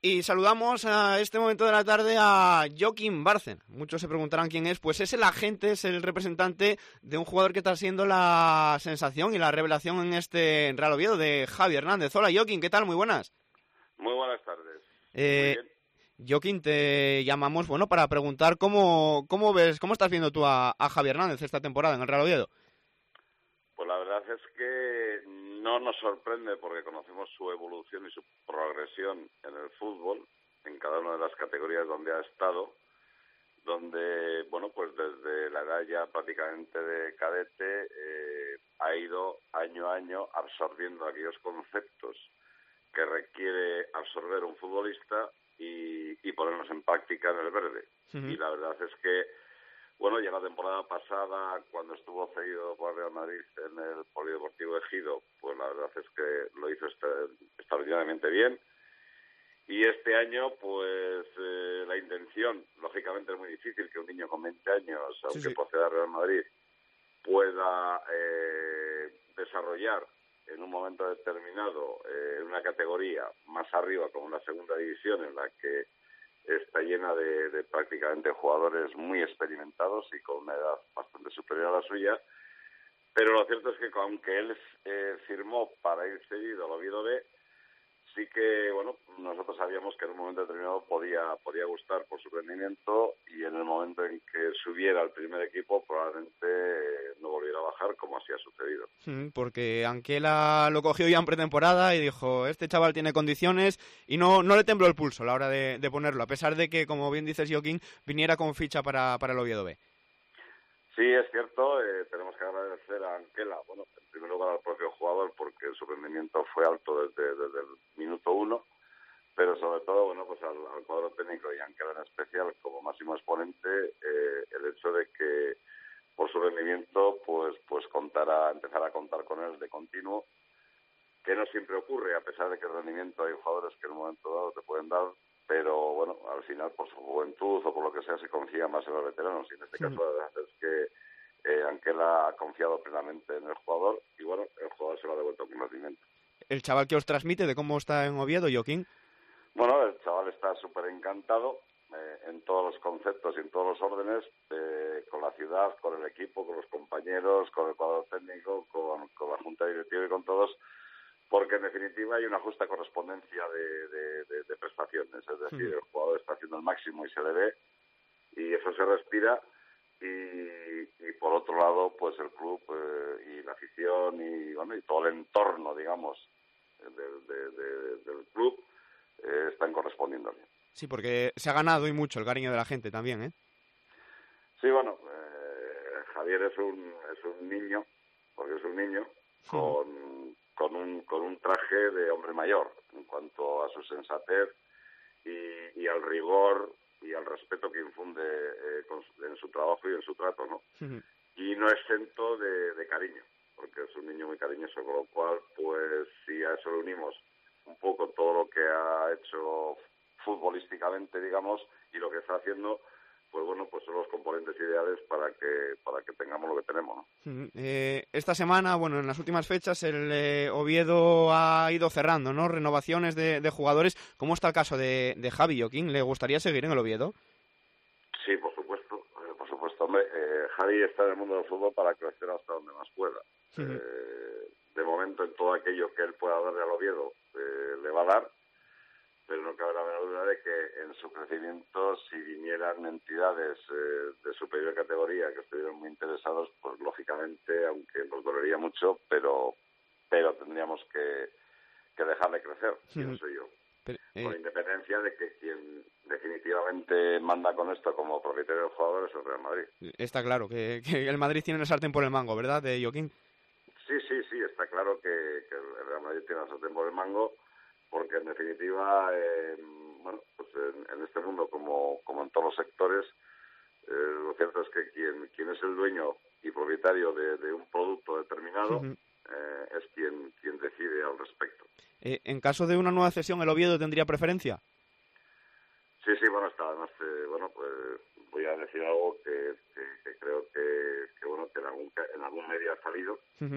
Y saludamos a este momento de la tarde a Joaquín Bárcena. Muchos se preguntarán quién es. Pues es el agente, es el representante de un jugador que está siendo la sensación y la revelación en este Real Oviedo, de Javi Hernández. Hola, Joaquín, ¿qué tal? Muy buenas. Muy buenas tardes. Muy bien. Joaquín, te llamamos para preguntar cómo estás viendo tú a Javi Hernández esta temporada en el Real Oviedo. Pues la verdad es que no nos sorprende porque conocemos su evolución y su progresión en el fútbol, en cada una de las categorías donde ha estado, donde, bueno, pues desde la edad ya prácticamente de cadete ha ido año a año absorbiendo aquellos conceptos que requiere absorber un futbolista y ponerlos en práctica en el verde. Uh-huh. Y la verdad es que, bueno, ya la temporada pasada, cuando estuvo cedido por Real Madrid en el Polideportivo Ejido, pues la verdad es que lo hizo extraordinariamente bien. Y este año, pues la intención, lógicamente es muy difícil que un niño con 20 años, aunque proceda de Real Madrid, pueda desarrollar en un momento determinado en una categoría más arriba, como la segunda división, en la que está llena de prácticamente jugadores muy experimentados y con una edad bastante superior a la suya. Pero lo cierto es que aunque él firmó para ir cedido al Oviedo B, sí que, bueno, nosotros sabíamos que en un momento determinado podía gustar por su rendimiento y en el momento en que subiera al primer equipo probablemente no volviera a bajar, como así ha sucedido. Porque Anquela lo cogió ya en pretemporada y dijo, este chaval tiene condiciones, y no le tembló el pulso a la hora de ponerlo, a pesar de que, como bien dices, Joaquín, viniera con ficha para el Oviedo B. Sí, es cierto, tenemos que agradecer a Anquela, bueno, en primer lugar al propio jugador, porque su rendimiento fue alto desde el minuto 1, pero sobre todo, bueno, pues al cuadro técnico y Anquela en especial como máximo exponente, el hecho de que por su rendimiento pues empezar a contar con él de continuo, que no siempre ocurre, a pesar de que el rendimiento hay jugadores que en un momento dado te pueden dar, pero bueno, al final por su juventud o por lo que sea se confía más en los veteranos, y en este caso la verdad es que Anquela ha confiado plenamente en el jugador y bueno, el jugador se lo ha devuelto con rendimiento. ¿El chaval que os transmite de cómo está en Oviedo, Joaquín? Bueno, el chaval está súper encantado en todos los conceptos y en todos los órdenes, con la ciudad, con el equipo, con los compañeros, con el cuadro técnico, con la junta directiva y con todos, porque en definitiva hay una justa correspondencia de prestaciones, es decir, el jugador está haciendo el máximo y se le ve, y eso se respira, y por otro lado, pues el club y la afición y bueno, y todo el entorno, digamos, del club están correspondiéndole. Sí, porque se ha ganado y mucho el cariño de la gente también, ¿eh? Sí, bueno, Javier es un niño, porque es un niño con un traje de hombre mayor en cuanto a su sensatez y al rigor y al respeto que infunde en su trabajo y en su trato, ¿no? Y no exento de cariño, porque es un niño muy cariñoso, con lo cual, pues si a eso le unimos un poco todo lo que ha hecho futbolísticamente, digamos, y lo que está haciendo, pues bueno, pues son los componentes ideales para que tengamos lo que tenemos, ¿no? Esta semana, bueno, en las últimas fechas, el Oviedo ha ido cerrando, ¿no? Renovaciones de jugadores. ¿Cómo está el caso de Javi, Joaquín? ¿Le gustaría seguir en el Oviedo? Sí, por supuesto, hombre. Javi está en el mundo del fútbol para crecer hasta donde más pueda. De momento, en todo aquello que él pueda darle al Oviedo, le va a dar, pero no cabe la menor duda de que en su crecimiento, si vinieran entidades de superior categoría que estuvieran muy interesados, pues lógicamente, aunque nos dolería mucho, pero tendríamos que dejarle crecer, pienso yo. Con independencia de que quien definitivamente manda con esto como propietario del jugador es el Real Madrid. Está claro que el Madrid tiene la sartén por el mango, ¿verdad, Joaquín? Sí, está claro que el Real Madrid tiene la sartén por el mango, porque en definitiva, bueno, pues en este mundo, como en todos los sectores, lo cierto es que quien es el dueño y propietario de un producto determinado es quien decide al respecto. En caso de una nueva cesión, ¿el Oviedo tendría preferencia? Sí, bueno, está además, bueno, pues voy a decir algo que creo que bueno, que en algún medio ha salido,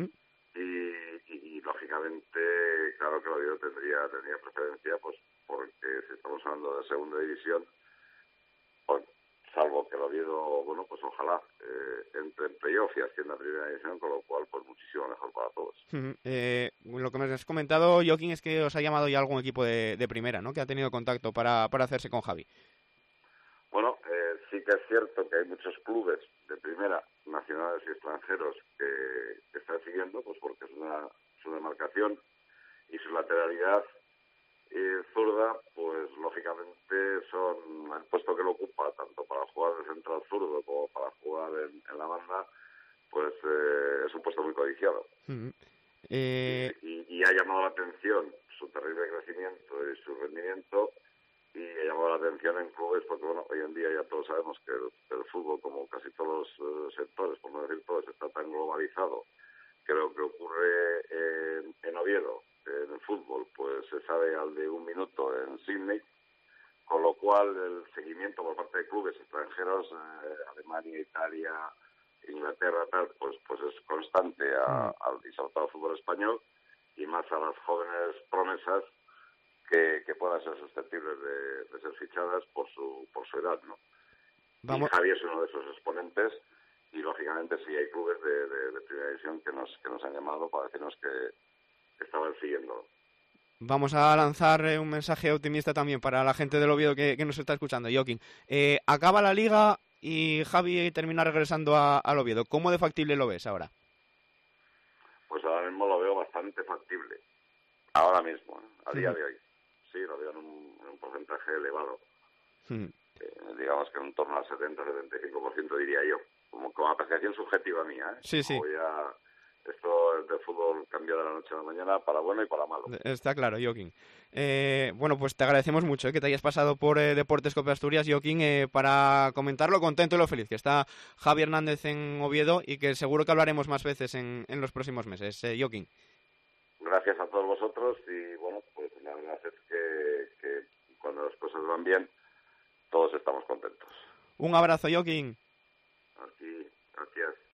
y lógicamente, claro que el Oviedo tendría preferencia, pues porque si estamos hablando de segunda división, pues, salvo que el Oviedo, bueno, pues ojalá entre en playoff y ascienda a primera división, con lo cual, pues muchísimo mejor para todos. Lo que me has comentado, Joaquín, es que os ha llamado ya algún equipo de primera, ¿no? Que ha tenido contacto para hacerse con Javi. Bueno, sí que es cierto que hay muchos clubes de primera, nacionales y extranjeros, que están siguiendo, pues porque es su demarcación y su lateralidad zurda, pues lógicamente son el puesto que lo ocupa, tanto para jugar de central zurdo como para jugar en la banda, pues es un puesto muy codiciado. Y ha llamado la atención su terrible crecimiento y su rendimiento, y ha llamado la atención en clubes porque, bueno, hoy en día ya todos sabemos que el fútbol, como casi todos los sectores, por no decir todos, está tan globalizado, que lo que ocurre en Oviedo, en el fútbol, pues se sabe al de un minuto en Sydney, con lo cual el seguimiento por parte de clubes extranjeros, Alemania, Italia, Inglaterra, tal, pues es constante al exaltado fútbol español, y más a las jóvenes promesas que puedan ser susceptibles de ser fichadas por su edad, ¿no? Y Javi es uno de esos exponentes, y lógicamente sí hay clubes de primera división que nos han llamado para decirnos que estaban siguiendo. Vamos a lanzar un mensaje optimista también para la gente del Oviedo que nos está escuchando, Joaquín. Acaba la liga y Javi termina regresando al Oviedo. ¿Cómo de factible lo ves ahora? Pues ahora mismo lo veo bastante factible. Ahora mismo, a día de hoy. Sí, lo veo en un porcentaje elevado. Digamos que en torno al 70-75% diría yo. Como apreciación subjetiva mía, ¿eh? Sí. Esto de fútbol cambia de la noche a la mañana para bueno y para malo. Está claro, Joaquín. Bueno, pues te agradecemos mucho que te hayas pasado por Deportes Cope Asturias, Joaquín, para comentar lo contento y lo feliz que está Javi Hernández en Oviedo, y que seguro que hablaremos más veces en los próximos meses. Joaquín. Gracias a todos vosotros, y bueno, pues la verdad es que cuando las cosas van bien, todos estamos contentos. Un abrazo, Joaquín. Aquí, gracias.